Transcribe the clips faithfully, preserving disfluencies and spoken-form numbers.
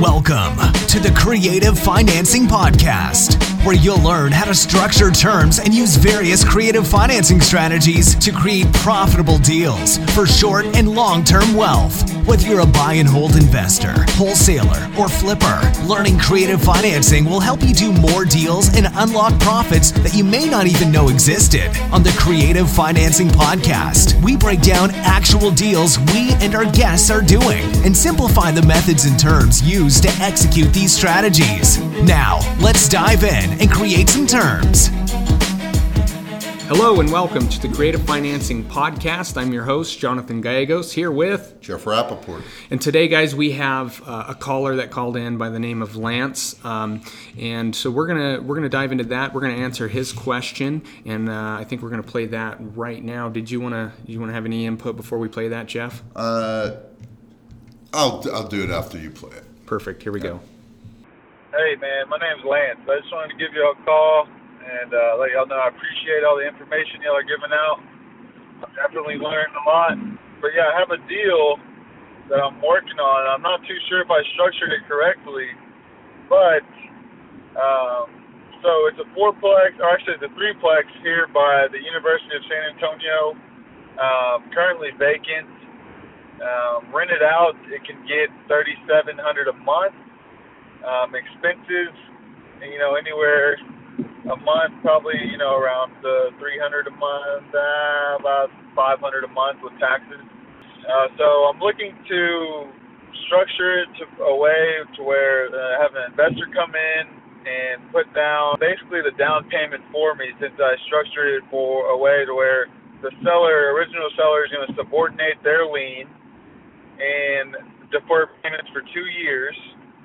Welcome to the Creative Financing Podcast, where you'll learn how to structure terms and use various creative financing strategies to create profitable deals for short and long-term wealth. Whether you're a buy and hold investor, wholesaler, or flipper, learning creative financing will help you do more deals and unlock profits that you may not even know existed. On the Creative Financing Podcast, we break down actual deals we and our guests are doing and simplify the methods and terms used to execute these strategies. Now, let's dive in and create some terms. Hello and welcome to the Creative Financing Podcast. I'm your host, Jonathan Gallegos, here with Jeff Rappaport. And today, guys, we have uh, a caller that called in by the name of Lance, um, and so we're gonna we're gonna dive into that. We're gonna answer his question, and uh, I think we're gonna play that right now. Did you wanna you wanna have any input before we play that, Jeff? Uh, I'll I'll do it after you play it. Perfect. Here we go. Hey, man, my name's Lance. I just wanted to give you a call and uh, let y'all know I appreciate all the information y'all are giving out. I've definitely learned a lot. But, yeah, I have a deal that I'm working on. I'm not too sure if I structured it correctly. But, um, so it's a fourplex, or actually it's a threeplex here by the University of San Antonio, um, currently vacant. Um, rented out, it can get thirty-seven hundred dollars a month. Um, expenses, you know, anywhere a month, probably, you know, around uh, three hundred dollars a month, uh, about five hundred dollars a month with taxes. Uh, so I'm looking to structure it to a way to where uh, have an investor come in and put down basically the down payment for me, since I structured it for a way to where the seller, original seller, is going to subordinate their lien and defer payments for two years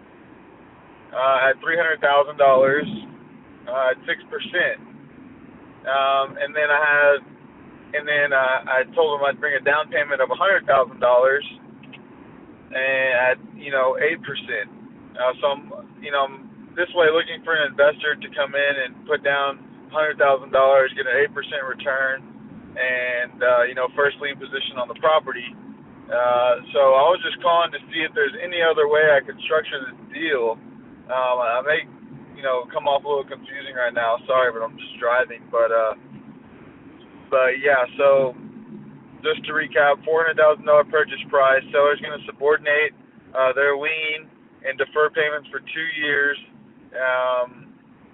uh, at three hundred thousand dollars uh, at six percent. Um, and then I had, and then uh, I told them I'd bring a down payment of one hundred thousand dollars and at, you know, eight percent. Uh, so I'm, you know, I'm this way looking for an investor to come in and put down one hundred thousand dollars, get an eight percent return, and, uh, you know, first lien position on the property. Uh, so I was just calling to see if there's any other way I could structure this deal. Um, I may, you know, come off a little confusing right now. Sorry, but I'm just driving. But, uh, but yeah. So just to recap, four hundred thousand dollars purchase price. Seller's going to subordinate uh, their lien and defer payments for two years um,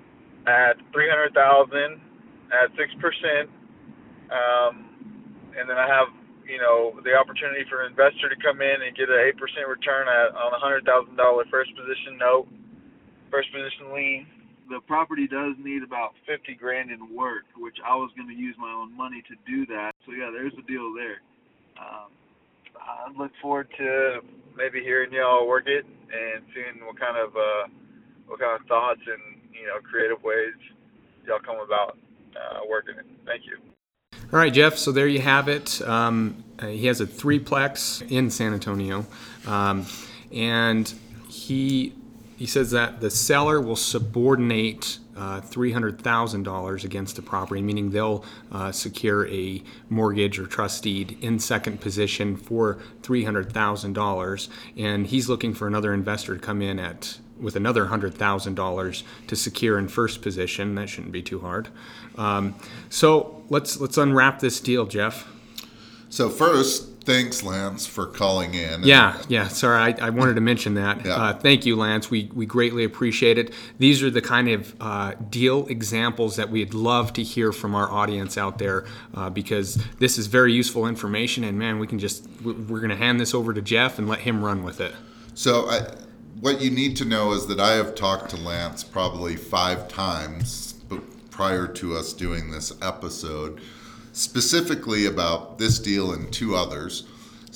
at three hundred thousand dollars at six percent, um, and then I have, you know, the opportunity for an investor to come in and get an eight percent return at, on a one hundred thousand dollars first position note, first position lien. The property does need about fifty grand in work, which I was going to use my own money to do that. So, yeah, there's the deal there. Um, I look forward to maybe hearing y'all work it and seeing what kind of, uh, what kind of thoughts and, you know, creative ways y'all come about uh, working it. Thank you. All right, Jeff, so there you have it. Um, uh, he has a threeplex in San Antonio, um, and he he says that the seller will subordinate uh, three hundred thousand dollars against the property, meaning they'll uh, secure a mortgage or trust deed in second position for three hundred thousand dollars, and he's looking for another investor to come in at with another one hundred thousand dollars to secure in first position. That shouldn't be too hard. Um, so let's let's unwrap this deal, Jeff. So first, thanks, Lance, for calling in. Yeah, yeah. Sorry, I, I wanted to mention that. Yeah. Uh, thank you, Lance. We we greatly appreciate it. These are the kind of uh, deal examples that we'd love to hear from our audience out there, uh, because this is very useful information. And man, we can just we're going to hand this over to Jeff and let him run with it. So I, what you need to know is that I have talked to Lance probably five times prior to us doing this episode, specifically about this deal and two others.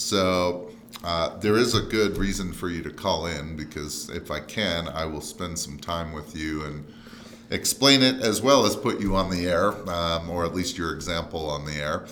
So uh, there is a good reason for you to call in, because if I can, I will spend some time with you and explain it, as well as put you on the air, um, or at least your example on the air.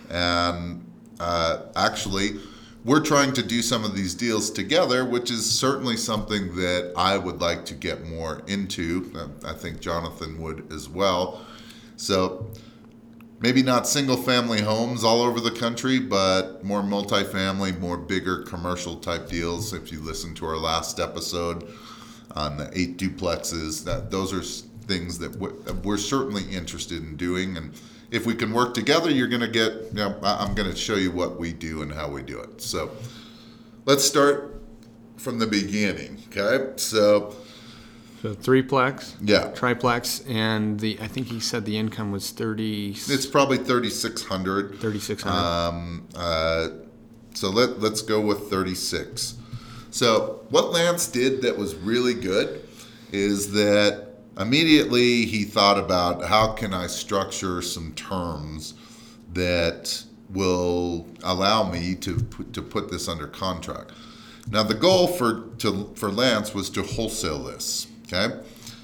And uh, actually, we're trying to do some of these deals together, which is certainly something that I would like to get more into. I think Jonathan would as well. So maybe not single-family homes all over the country, but more multifamily, more bigger commercial type deals. If you listen to our last episode on the eight duplexes, that those are things that we're certainly interested in doing. And if we can work together, you're going to get, you know, I'm going to show you what we do and how we do it. So let's start from the beginning, okay? So, so threeplex, yeah, triplex, and the I think he said the income was thirty. It's probably thirty-six hundred. thirty-six hundred. Um, uh, so let let's go with thirty-six. So what Lance did that was really good is that immediately he thought about how can I structure some terms that will allow me to put, to put this under contract. Now the goal for to for Lance was to wholesale this, okay?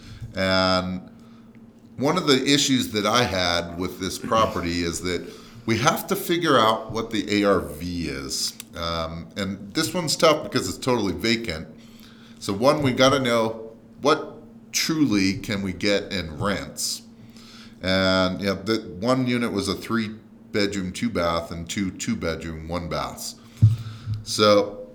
And one of the issues that I had with this property is that we have to figure out what the A R V is. Um, and this one's tough because it's totally vacant. So one, we got to know what truly can we get in rents. And you know, the one unit was a three bedroom, two bath, and two two bedroom, one baths. So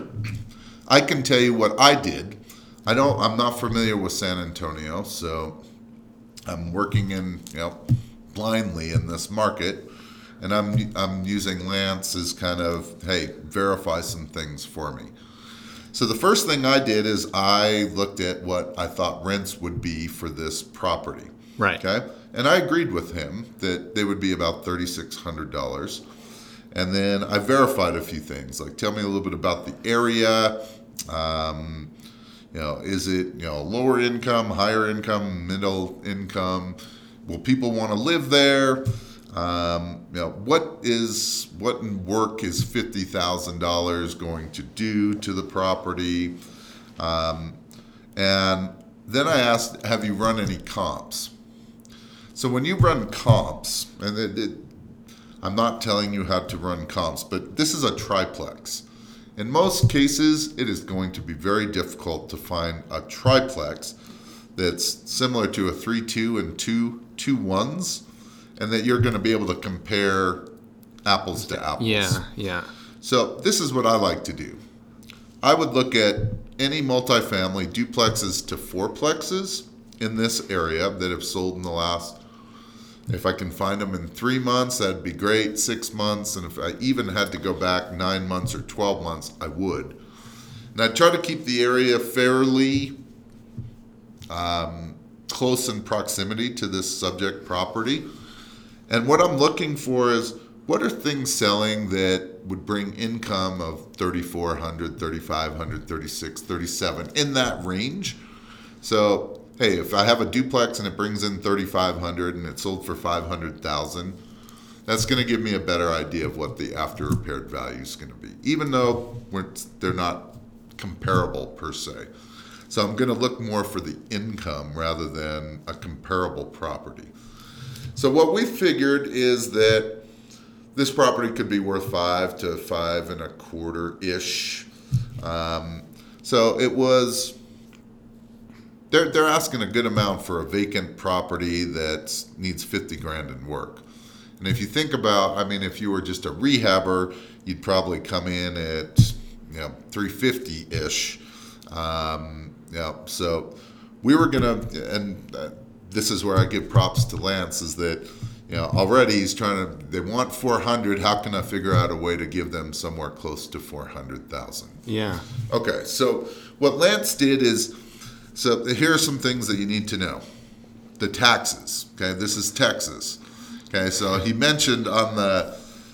I can tell you what I did. I don't, I'm not familiar with San Antonio, so I'm working in, you know, blindly in this market. And I'm I'm using Lance as kind of, hey, verify some things for me. So the first thing I did is I looked at what I thought rents would be for this property. Right. Okay. And I agreed with him that they would be about thirty-six hundred dollars. And then I verified a few things, like tell me a little bit about the area. Um, you know, is it, you know, lower income, higher income, middle income? Will people want to live there? Um, you know, what is what in work is fifty thousand dollars going to do to the property? Um, and then I asked, have you run any comps? So when you run comps, and it, it, I'm not telling you how to run comps, but this is a triplex. In most cases, it is going to be very difficult to find a triplex that's similar to a three two and two two ones, and that you're going to be able to compare apples to apples. Yeah, yeah. So this is what I like to do. I would look at any multifamily duplexes to fourplexes in this area that have sold in the last, if I can find them in three months, that'd be great, six months, and if I even had to go back nine months or twelve months, I would. And I'd try to keep the area fairly um, close in proximity to this subject property. And what I'm looking for is, what are things selling that would bring income of thirty-four hundred dollars, thirty-five hundred dollars, thirty-six thousand dollars, thirty-seven thousand dollars, in that range? So, hey, if I have a duplex and it brings in thirty-five hundred dollars and it sold for five hundred thousand dollars, that's going to give me a better idea of what the after repaired value is going to be, even though we're, they're not comparable per se. So I'm going to look more for the income rather than a comparable property. So what we figured is that this property could be worth five to five and a quarter ish. Um, so it was, they're, they're asking a good amount for a vacant property that needs fifty grand in work. And if you think about, I mean, if you were just a rehabber, you'd probably come in at, you know, three fifty ish. Um, yeah. So we were going to, and uh, this is where I give props to Lance, is that, you know, already he's trying to, they want four hundred. How can I figure out a way to give them somewhere close to four hundred thousand? Yeah. Okay. So what Lance did is, so here are some things that you need to know. The taxes. Okay. This is Texas. Okay. So he mentioned on the,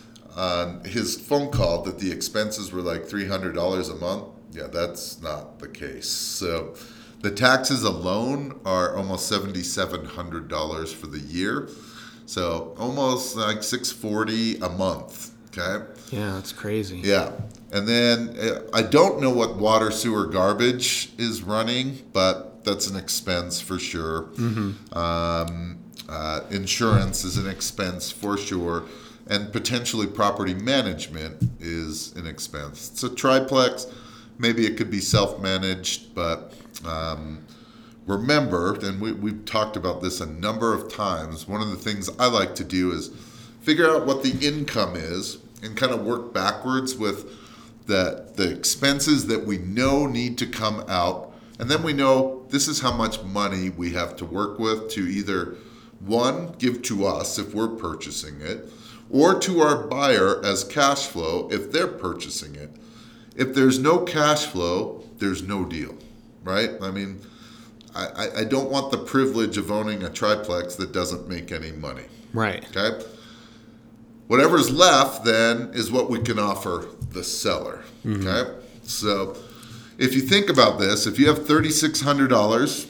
on his phone call that the expenses were like three hundred dollars a month. Yeah, that's not the case. So the taxes alone are almost seven thousand seven hundred dollars for the year. So almost like six hundred forty dollars a month, okay? Yeah, that's crazy. Yeah. And then uh, I don't know what water, sewer, garbage is running, but that's an expense for sure. Mm-hmm. Um, uh, insurance is an expense for sure. And potentially property management is an expense. It's a triplex. Maybe it could be self-managed, but um, remember, and we, we've talked about this a number of times, one of the things I like to do is figure out what the income is and kind of work backwards with the, the expenses that we know need to come out. And then we know this is how much money we have to work with to either, one, give to us if we're purchasing it, or to our buyer as cash flow if they're purchasing it. If there's no cash flow, there's no deal, right? I mean, I, I don't want the privilege of owning a triplex that doesn't make any money. Right. Okay? Whatever's left then is what we can offer the seller. Mm-hmm. Okay? So if you think about this, if you have three thousand six hundred dollars,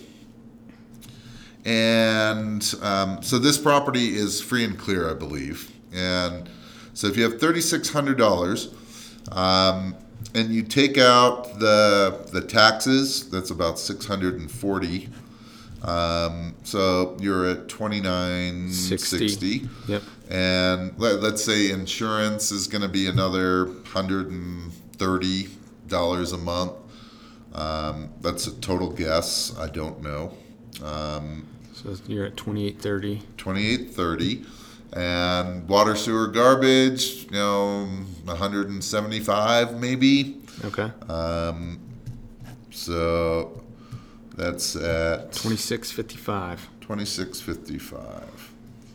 and um, so this property is free and clear, I believe. And so if you have three thousand six hundred dollars, um, and you take out the the taxes, that's about six hundred forty. Um, so you're at twenty-nine sixty. Yep. And let, let's say insurance is going to be another one hundred thirty dollars a month. Um, that's a total guess. I don't know. Um, so you're at twenty-eight thirty. twenty-eight thirty. And water, sewer, garbage, you know, one hundred seventy-five maybe. Okay. Um, so that's at twenty-six fifty-five. twenty-six fifty-five.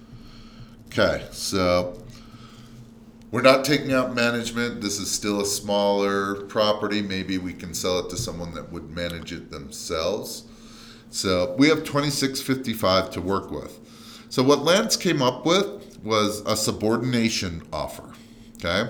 Okay, so we're not taking out management. This is still a smaller property. Maybe we can sell it to someone that would manage it themselves. So we have twenty-six fifty-five to work with. So what Lance came up with was a subordination offer. Okay,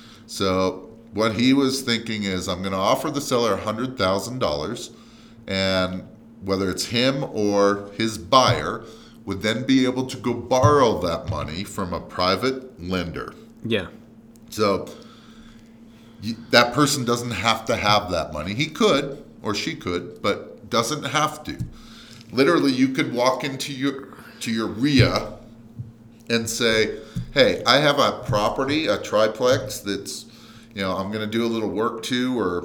so what he was thinking is, I'm going to offer the seller one hundred thousand dollars, and whether it's him or his buyer would then be able to go borrow that money from a private lender. Yeah. So you, that person doesn't have to have that money. He could, or she could, but doesn't have to. Literally, you could walk into your to your R I A and say, hey, I have a property, a triplex that's, you know, I'm going to do a little work to, or,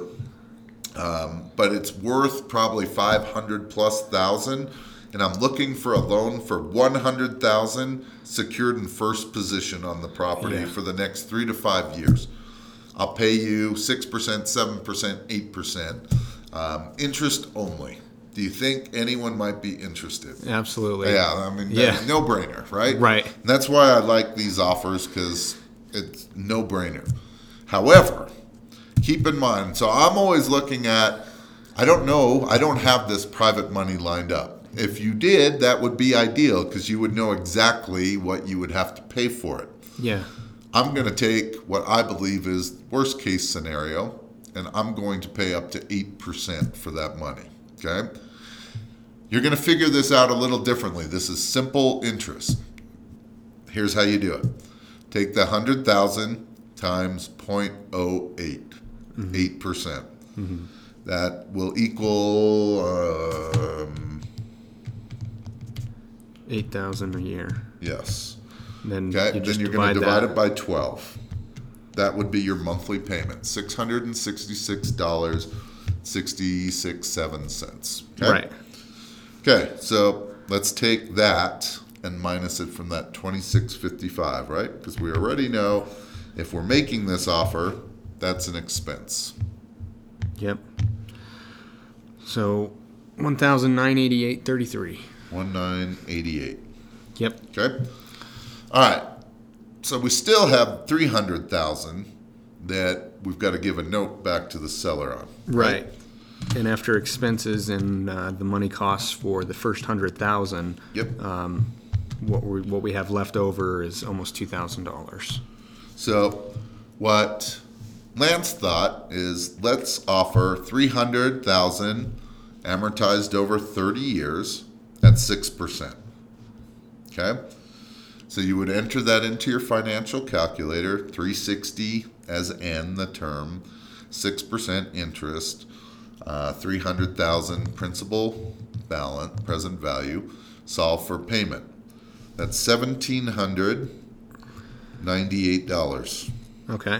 um, but it's worth probably five hundred plus thousand, and I'm looking for a loan for one hundred thousand secured in first position on the property yeah. for the next three to five years. I'll pay you six percent, seven percent, eight percent, um, interest only. Do you think anyone might be interested? Absolutely. Yeah, I mean, yeah. no brainer, right? Right. And that's why I like these offers, because it's no brainer. However, keep in mind, so I'm always looking at, I don't know, I don't have this private money lined up. If you did, that would be ideal, because you would know exactly what you would have to pay for it. Yeah. I'm going to take what I believe is worst case scenario, and I'm going to pay up to eight percent for that money. Okay? You're going to figure this out a little differently. This is simple interest. Here's how you do it. Take the one hundred thousand times zero point zero eight, mm-hmm. eight percent. Mm-hmm. That will equal um, eight thousand a year. Yes. And then okay. you just then you're going to divide that. it by twelve. That would be your monthly payment, six hundred sixty-six dollars and sixty-six cents. Okay? Right. Okay, so let's take that and minus it from that twenty-six fifty-five, right? Because we already know if we're making this offer, that's an expense. Yep. So one thousand nine hundred eighty-eight dollars and thirty-three cents. one thousand nine hundred eighty-eight dollars. Yep. Okay. All right. So we still have three hundred thousand dollars that we've got to give a note back to the seller on. Right. right. And after expenses and uh, the money costs for the first hundred thousand, yep. Um, what we what we have left over is almost two thousand dollars. So, what Lance thought is, let's offer three hundred thousand amortized over thirty years at six percent. Okay, so you would enter that into your financial calculator, three sixty as N the term, six percent interest. Uh, three hundred thousand principal balance, present value, solve for payment. That's seventeen hundred ninety-eight dollars. Okay.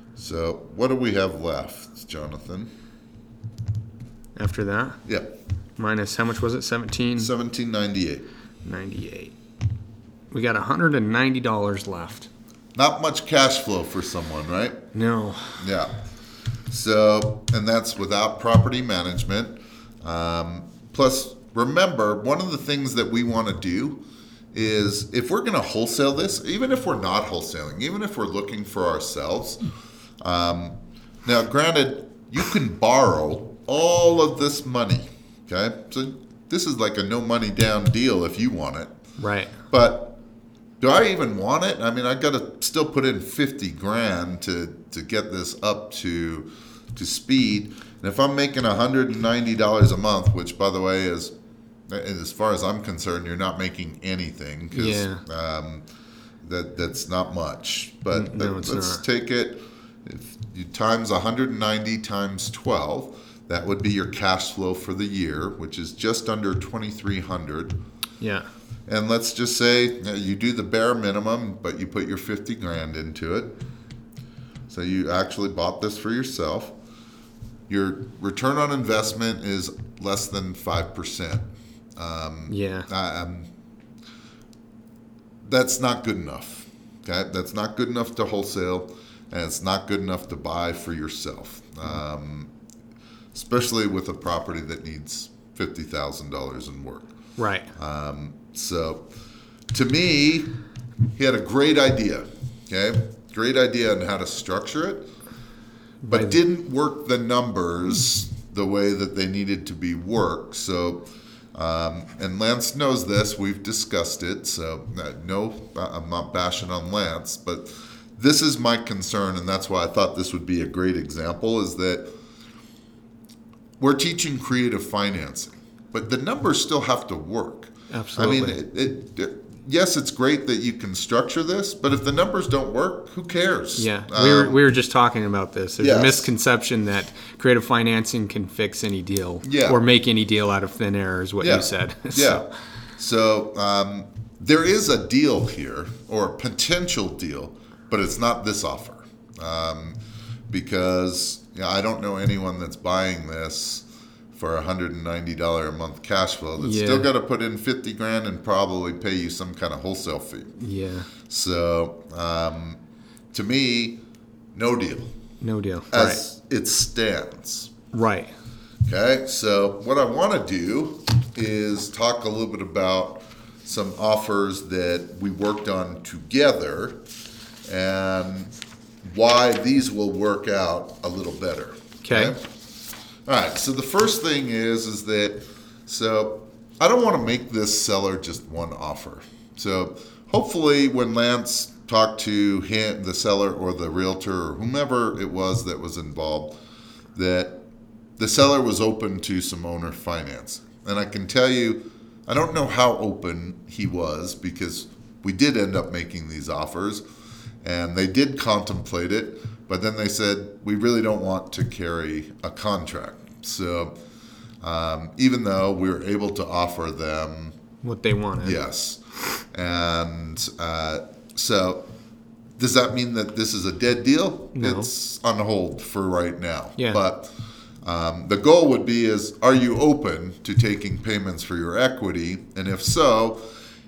So what do we have left, Jonathan? After that? Yep. minus how much was it? seventeen seventeen ninety-eight. ninety-eight. We got one hundred ninety dollars left. Not much cash flow for someone, right? No. Yeah. So, and that's without property management. Um, plus, remember, one of the things that we want to do is if we're going to wholesale this, even if we're not wholesaling, even if we're looking for ourselves, um, now granted, you can borrow all of this money, okay? So this is like a no money down deal if you want it. Right. But do I even want it? I mean, I got to still put in fifty grand to, to get this up to to speed. And if I'm making one hundred ninety dollars a month, which by the way is, as far as I'm concerned, you're not making anything because Yeah. um, that that's not much. But No, let- it's let's not. take it. If you times one hundred ninety times twelve, that would be your cash flow for the year, which is just under twenty-three hundred. Yeah. And let's just say uh, you do the bare minimum, but you put your fifty grand into it. So you actually bought this for yourself. Your return on investment is less than five percent. Um, Yeah. I, um, that's not good enough. Okay, that's not good enough to wholesale, and it's not good enough to buy for yourself. Um, especially with a property that needs fifty thousand dollars in work. Right. Um, so, to me, he had a great idea. Okay, great idea on how to structure it, but By- didn't work the numbers the way that they needed to be worked. So, um, and Lance knows this. We've discussed it. So, uh, no, I'm not bashing on Lance, but this is my concern, and that's why I thought this would be a great example. Is that we're teaching creative financing, but the numbers still have to work. Absolutely. I mean, it, it, it, yes, it's great that you can structure this, but if the numbers don't work, who cares? Yeah, we were Um, we were just talking about this. There's yes. a misconception that creative financing can fix any deal, Yeah. or make any deal out of thin air, is what yeah, you said. Yeah. So, So um, there is a deal here, or a potential deal, but it's not this offer, um, because you know, I don't know anyone that's buying this for one hundred ninety dollars a month cash flow that's Yeah. still got to put in fifty grand and probably pay you some kind of wholesale fee. yeah, So um, to me, no deal no deal. as it stands. Right. Right. Okay, so what I want to do is talk a little bit about some offers that we worked on together and why these will work out a little better. Okay. All right, so the first thing is is that so I don't want to make this seller just one offer. So hopefully when Lance talked to him, the seller or the realtor or whomever it was that was involved, that the seller was open to some owner finance. And I can tell you, I don't know how open he was because we did end up making these offers and they did contemplate it, but then they said, we really don't want to carry a contract. So um, even though we were able to offer them, What they wanted. yes. And uh, so does that mean that this is a dead deal? No. It's on hold for right now. Yeah. But um, the goal would be is, are you open to taking payments for your equity? And if so,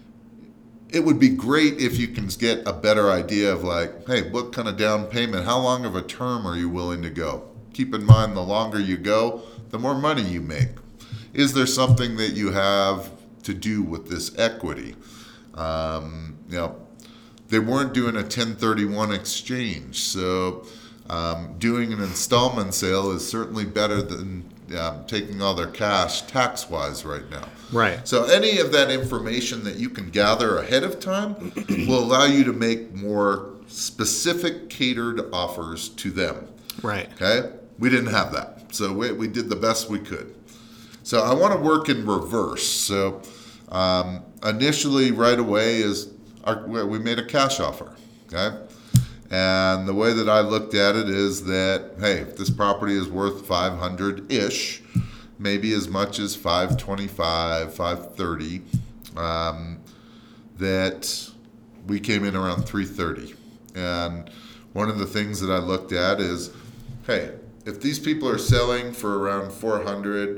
it would be great if you can get a better idea of like, hey, what kind of down payment, how long of a term are you willing to go? Keep in mind, the longer you go, the more money you make. Is there something that you have to do with this equity? Um, you know, they weren't doing a ten thirty-one exchange, so um, doing an installment sale is certainly better than um, taking all their cash tax-wise right now. Right. So any of that information that you can gather ahead of time will allow you to make more specific catered offers to them. Right. Okay? We didn't have that. So we, we did the best we could. So I want to work in reverse. So um, initially, right away, is our, we made a cash offer. Okay? And the way that I looked at it is that, hey, if this property is worth five hundred-ish, maybe as much as five twenty-five, five thirty, um, that we came in around three thirty. And one of the things that I looked at is, hey, if these people are selling for around four hundred,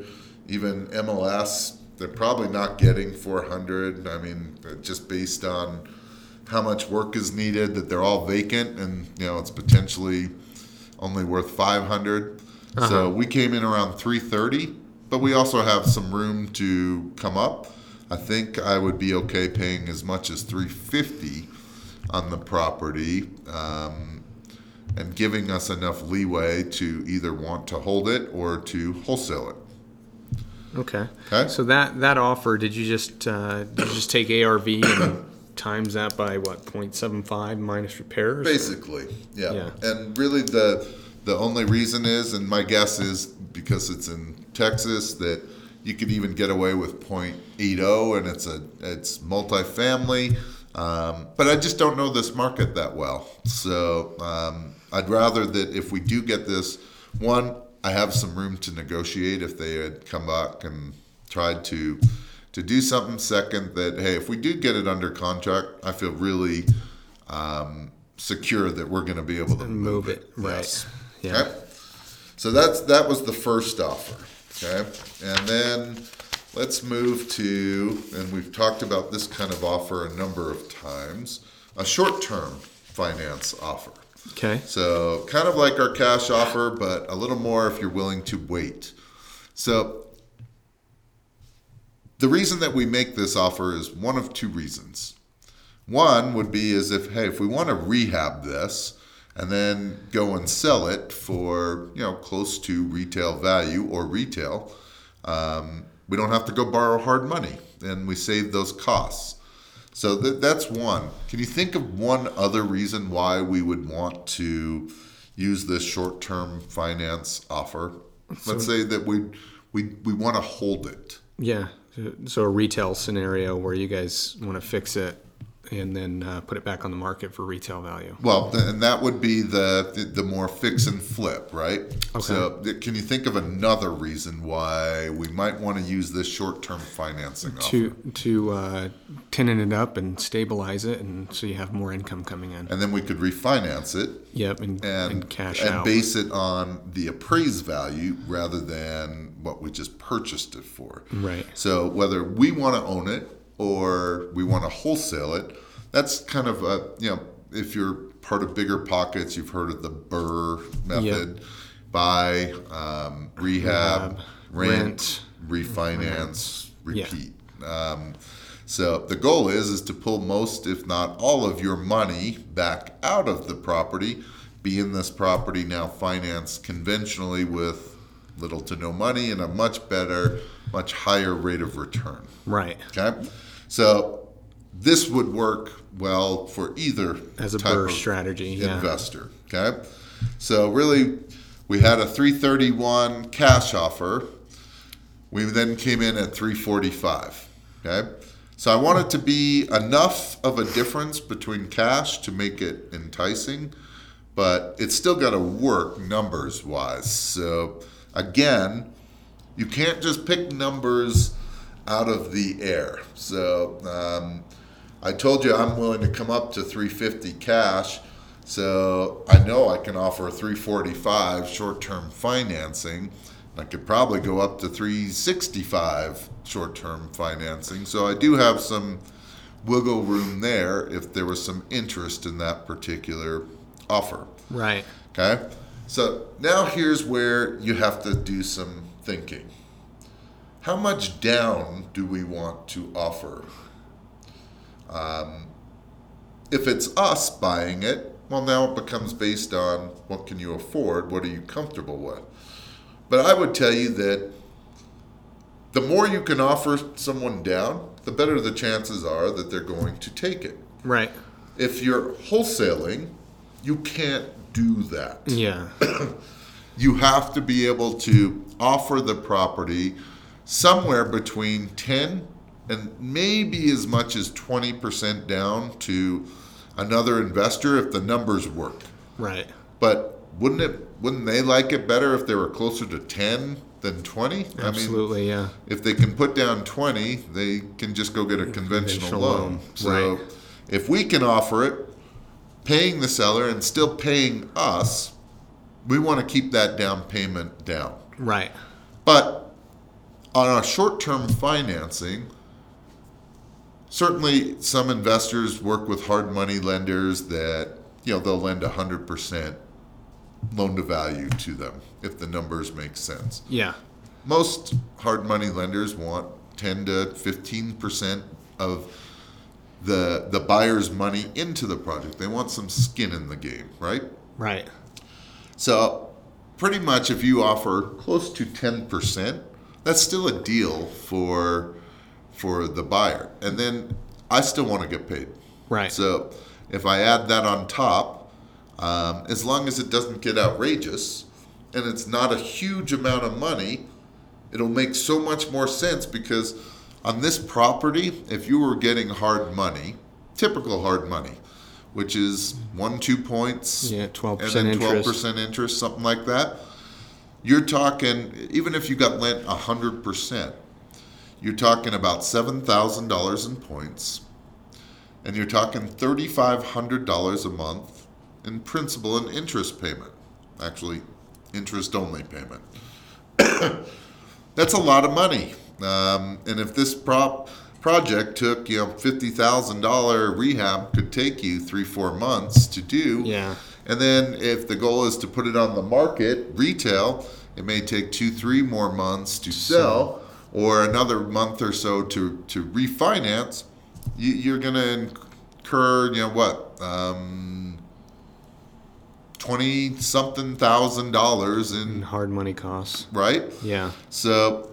even M L S, they're probably not getting four hundred. I mean, just based on how much work is needed, that they're all vacant, and you know it's potentially only worth five hundred. Uh-huh. So we came in around three thirty, but we also have some room to come up. I think I would be okay paying as much as three fifty on the property, um, and giving us enough leeway to either want to hold it or to wholesale it. Okay. Okay. So that, that offer, did you just uh, did you just take A R V and times that by what, zero point seven five minus repairs? Basically, yeah. Yeah. And really the the only reason is, and my guess is because it's in Texas, that you could even get away with zero point eight zero, and it's a it's multifamily. Um, but I just don't know this market that well. So um, I'd rather that if we do get this, one, I have some room to negotiate if they had come back and tried to to do something. Second, that, hey, if we do get it under contract, I feel really um, secure that we're going to be able to move, move it. it. Right. Yes. Yeah. Okay? So that's that was the first offer. Okay. And then let's move to, and we've talked about this kind of offer a number of times, a short-term finance offer. Okay. So kind of like our cash offer, but a little more if you're willing to wait. So the reason that we make this offer is one of two reasons. One would be as if, hey, if we want to rehab this and then go and sell it for, you know, close to retail value or retail, um, we don't have to go borrow hard money, and we save those costs. So th- that's one. Can you think of one other reason why we would want to use this short-term finance offer? So, Let's say that we we we want to hold it. Yeah. So a retail scenario where you guys want to fix it and then uh, put it back on the market for retail value. Well, th- and that would be the, the the more fix and flip, right? Okay. So th- can you think of another reason why we might want to use this short-term financing To offer? to uh, tenant it up and stabilize it, and so you have more income coming in. And then we could refinance it. Yep, and, And, and cash and out. base it on the appraised value rather than what we just purchased it for. Right. So whether we want to own it or we want to wholesale it, that's kind of a, you know, if you're part of Bigger Pockets, you've heard of the BRRRR method. Yep. Buy, um, rehab, rehab, rent, rent, refinance, rent. repeat. Yeah. Um, so the goal is is to pull most, if not all, of your money back out of the property, be in this property now financed conventionally with little to no money and a much better, much higher rate of return. Right. Okay. So this would work well for either as a type BRRRR of strategy, investor. Yeah. Okay. So really, we had a three thirty-one cash offer. We then came in at three forty-five. Okay. So I want it to be enough of a difference between cash to make it enticing, but it's still got to work numbers wise. So again, you can't just pick numbers out of the air. So um, I told you I'm willing to come up to three fifty cash. So I know I can offer three forty-five short-term financing. I could probably go up to three sixty-five short-term financing. So I do have some wiggle room there if there was some interest in that particular offer. Right. Okay. So now here's where you have to do some thinking. How much down do we want to offer? Um, if it's us buying it, well, now it becomes based on what can you afford, what are you comfortable with. But I would tell you that the more you can offer someone down, the better the chances are that they're going to take it. Right. If you're wholesaling, you can't do that. Yeah. You have to be able to offer the property somewhere between ten and maybe as much as twenty percent down to another investor if the numbers work. Right. But wouldn't it wouldn't they like it better if they were closer to ten than twenty? Absolutely, I mean, yeah. If they can put down twenty, they can just go get a conventional, conventional loan. loan. So Right. if we can offer it, paying the seller and still paying us, we want to keep that down payment down. Right. But on a short-term financing, certainly some investors work with hard money lenders that, you know, they'll lend one hundred percent loan to value to them if the numbers make sense. Yeah. Most hard money lenders want ten to fifteen percent of the the buyer's money into the project. They want some skin in the game, right? Right. So pretty much if you offer close to ten percent, that's still a deal for for the buyer. And then I still want to get paid. Right. So if I add that on top, um, as long as it doesn't get outrageous and it's not a huge amount of money, it'll make so much more sense, because on this property, if you were getting hard money, typical hard money, which is one, two points, Yeah, twelve and percent then twelve interest. percent interest, something like that, you're talking, even if you got lent one hundred percent, you're talking about seven thousand dollars in points, and you're talking three thousand five hundred dollars a month in principal and interest payment. Actually, interest-only payment. That's a lot of money. Um, and if this prop project took, you know, fifty thousand dollars rehab could take you three, four months to do. Yeah. And then if the goal is to put it on the market, retail, it may take two, three more months to sell, or another month or so to, to refinance. You, you're going to incur, you know, what, um, twenty something thousand dollars in, Hard money costs. right? Yeah. So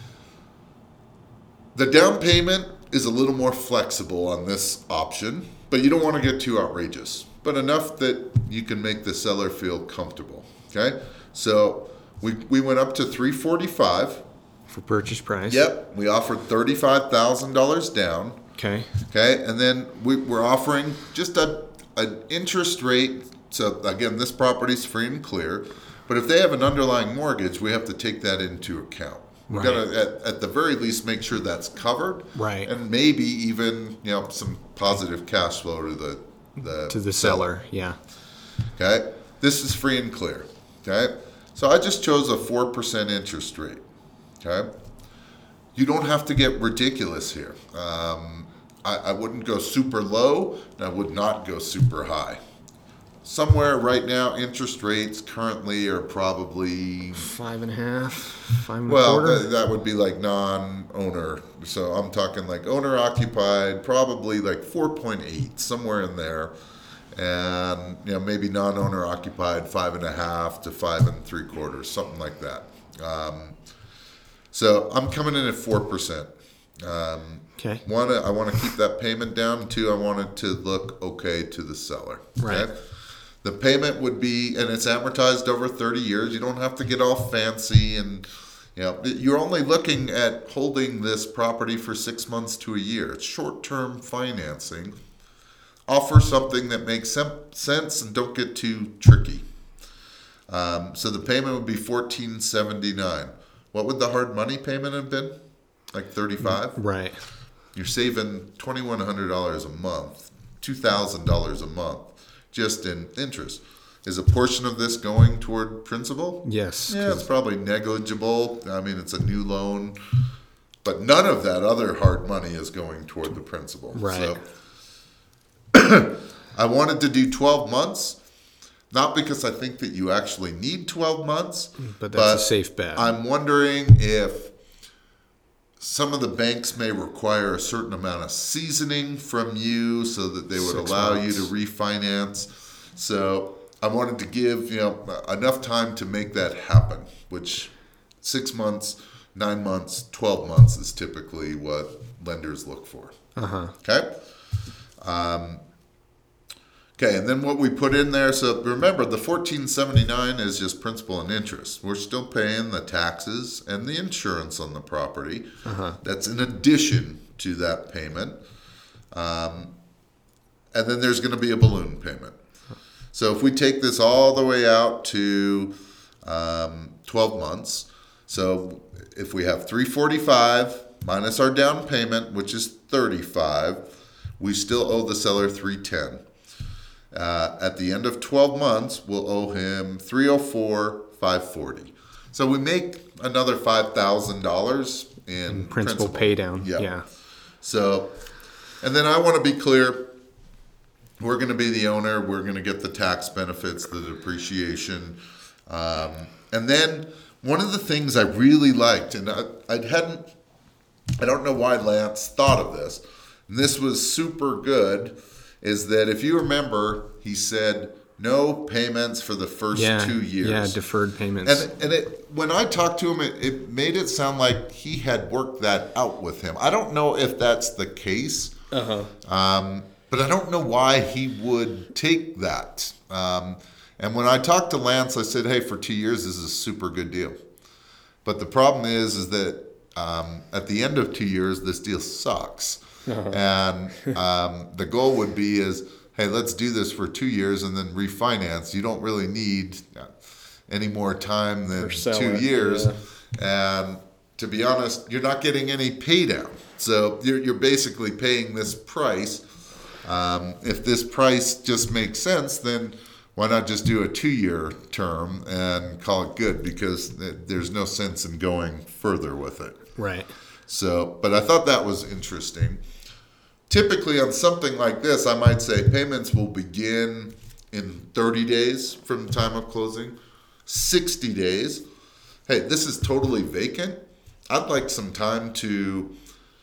the down payment is a little more flexible on this option, but you don't want to get too outrageous, but enough that you can make the seller feel comfortable. Okay, so we we went up to three forty-five. For purchase price. Yep, we offered thirty-five thousand dollars down. Okay. Okay, and then we, we're offering just a an interest rate. So again, this property's free and clear, but if they have an underlying mortgage, we have to take that into account. We Right. gotta at, at the very least make sure that's covered, Right. And maybe even, you know, some positive cash flow to the the To the seller. Yeah. Okay, this is free and clear. Okay, so I just chose a four percent interest rate. Okay, you don't have to get ridiculous here. Um, I, I wouldn't go super low, and I would not go super high. Somewhere right now, interest rates currently are probably, Five and a half. Five and a well, quarter. that, that would be like non-owner. So I'm talking like owner occupied, probably like four point eight, somewhere in there. And, you know, maybe non-owner occupied, five and a half to five and three quarters, something like that. Um, so I'm coming in at four percent. Um, Okay. One, I want to keep that payment down. Two, I want it to look okay to the seller. Right. The payment would be, and it's amortized over thirty years. You don't have to get all fancy, and you know, you're only looking at holding this property for six months to a year. It's short-term financing. Offer something that makes sem- sense and don't get too tricky. Um, so the payment would be fourteen seventy-nine. What would the hard money payment have been? Like thirty-five? Right. You're saving twenty-one hundred dollars a month, two thousand dollars a month, just in interest. Is a portion of this going toward principal? Yes. Yeah, it's probably negligible. I mean, it's a new loan, but none of that other hard money is going toward the principal. Right. So I wanted to do twelve months, not because I think that you actually need twelve months, But that's a safe bet. I'm wondering if some of the banks may require a certain amount of seasoning from you so that they would Six allow months. you to refinance. So I wanted to give, you know, enough time to make that happen, which six months, nine months, twelve months is typically what lenders look for. Uh-huh. Okay? Um, okay, and then what we put in there, so remember the fourteen seventy-nine is just principal and interest. We're still paying the taxes and the insurance on the property. Uh-huh. That's in addition to that payment. Um, and then there's going to be a balloon payment. So if we take this all the way out to um, twelve months, so if we have three forty-five minus our down payment, which is thirty-five, we still owe the seller three ten. Uh, at the end of twelve months, we'll owe him three oh four five forty. So we make another five thousand dollars in principal, principal pay down. Yeah. yeah. So, and then I want to be clear, we're going to be the owner. We're going to get the tax benefits, the depreciation. Um, and then one of the things I really liked, and I, I hadn't, I don't know why Lance thought of this, and this was super good, is that if you remember, he said no payments for the first yeah, two years. Yeah, deferred payments. And and it when I talked to him, it, it made it sound like he had worked that out with him. I don't know if that's the case, uh-huh. um, but I don't know why he would take that. Um, and when I talked to Lance, I said, hey, for two years, this is a super good deal. But the problem is, is that um, at the end of two years, this deal sucks. Uh-huh. And um, the goal would be is, hey, let's do this for two years and then refinance. You don't really need any more time than two years. Yeah. And to be honest, you're not getting any pay down. So you're, you're basically paying this price. Um, if this price just makes sense, then why not just do a two-year term and call it good? Because there's no sense in going further with it. Right. So, but I thought that was interesting. Typically on something like this, I might say payments will begin in thirty days from the time of closing, sixty days. Hey, this is totally vacant. I'd like some time to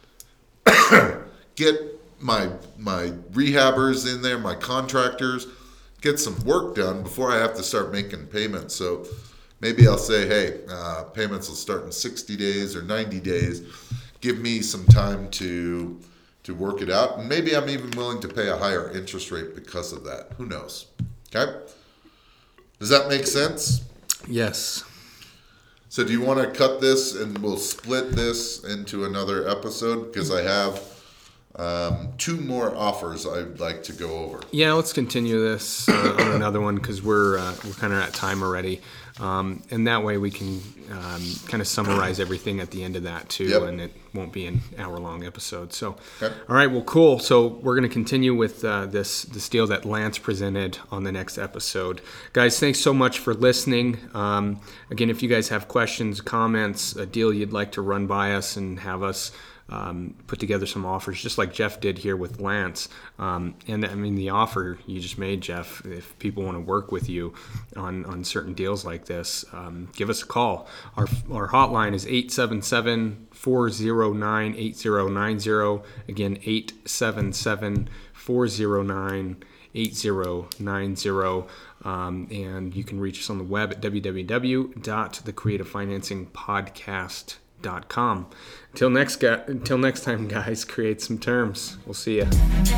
get my my rehabbers in there, my contractors, get some work done before I have to start making payments. So maybe I'll say, hey, uh, payments will start in sixty days or ninety days. Give me some time to to work it out. And maybe I'm even willing to pay a higher interest rate because of that. Who knows? Okay? Does that make sense? Yes. So do you want to cut this and we'll split this into another episode? Because I have um, two more offers I'd like to go over. Yeah, let's continue this uh, on another one because we're uh, we're kind of at time already. Um, and that way we can um, kind of summarize everything at the end of that too, yep. And it won't be an hour-long episode. So, okay. All right, well, cool. So we're going to continue with uh, this this deal that Lance presented on the next episode. Guys, thanks so much for listening. Um, again, if you guys have questions, comments, a deal you'd like to run by us and have us Um, put together some offers, just like Jeff did here with Lance. Um, and I mean, the offer you just made, Jeff, if people want to work with you on, on certain deals like this, um, give us a call. Our our hotline is eight seven seven, four oh nine, eight oh nine oh. Again, eight seven seven, four oh nine, eight oh nine oh. Um, and you can reach us on the web at w w w dot the creative financing podcast dot com. Until next, guy, until next time, guys, create some terms. We'll see ya.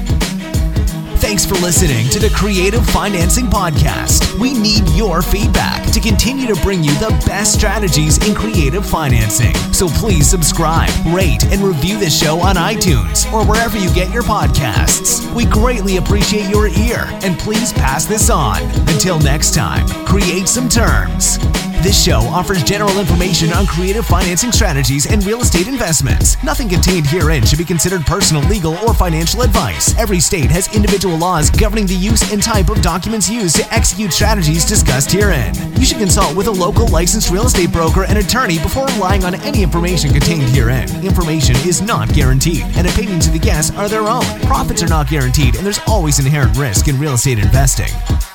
Thanks for listening to the Creative Financing Podcast. We need your feedback to continue to bring you the best strategies in creative financing. So please subscribe, rate, and review the show on iTunes or wherever you get your podcasts. We greatly appreciate your ear, and please pass this on. Until next time, create some terms. This show offers general information on creative financing strategies and real estate investments. Nothing contained herein should be considered personal, legal, or financial advice. Every state has individual laws governing the use and type of documents used to execute strategies discussed herein. You should consult with a local licensed real estate broker and attorney before relying on any information contained herein. Information is not guaranteed, and opinions of the guests are their own. Profits are not guaranteed, and there's always inherent risk in real estate investing.